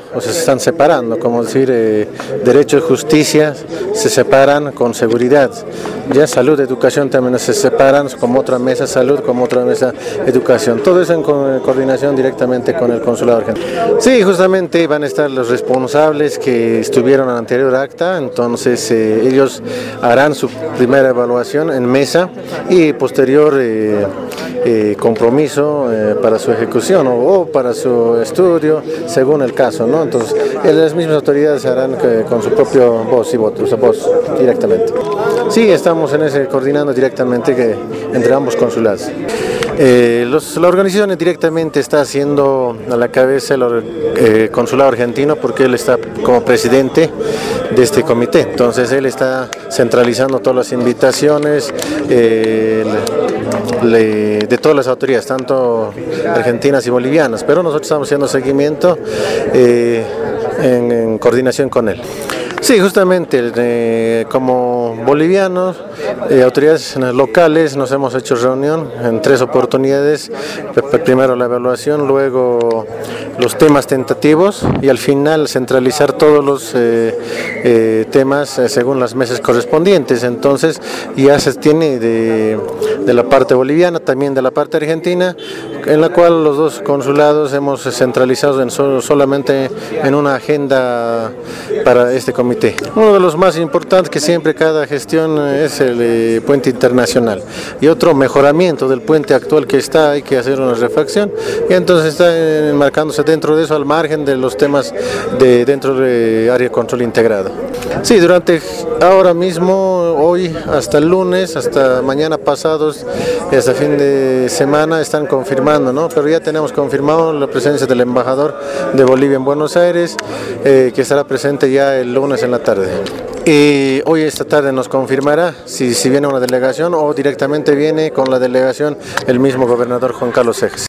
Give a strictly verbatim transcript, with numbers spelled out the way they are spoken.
o sea, se están separando, como decir, eh, derecho y justicia se separan con seguridad. Ya salud, educación también se separan, como otra mesa salud, como otra mesa educación. Todo eso en co coordinación directamente con el consulado argentino. Sí, justamente van a estar los responsables que estuvieron en el anterior acta, entonces eh, ellos harán su primera evaluación en mesa y posterior eh, eh, compromiso eh, para su ejecución o, o para su estudio, según el caso, ¿no? Entonces, las mismas autoridades harán que, con su propio voz y voto, su voz directamente. Sí, estamos en ese coordinando directamente que, entre ambos consulados. Eh, los, la organización directamente está haciendo a la cabeza el eh, consulado argentino porque él está como presidente de este comité, entonces él está centralizando todas las invitaciones eh, le, le, de todas las autoridades, tanto argentinas y bolivianas, pero nosotros estamos haciendo seguimiento eh, en, en coordinación con él. Sí, justamente eh, como bolivianos, eh, autoridades locales, nos hemos hecho reunión en tres oportunidades, primero la evaluación, luego los temas tentativos y al final centralizar todos los eh, eh, temas eh, según las mesas correspondientes. Entonces ya se tiene de, de la parte boliviana, también de la parte argentina, en la cual los dos consulados hemos centralizado en solo, solamente en una agenda para este comité. Uno de los más importantes que siempre cada gestión es el eh, puente internacional y otro mejoramiento del puente actual que está, hay que hacer una refacción y entonces está enmarcándose dentro de eso al margen de los temas de dentro de área de control integrado. Sí, durante ahora mismo, hoy hasta el lunes, hasta mañana pasados, hasta fin de semana están confirmando, ¿no? Pero ya tenemos confirmado la presencia del embajador de Bolivia en Buenos Aires, eh, que estará presente ya el lunes en la tarde. Y hoy esta tarde nos confirmará si, si viene una delegación o directamente viene con la delegación el mismo gobernador Juan Carlos Seges.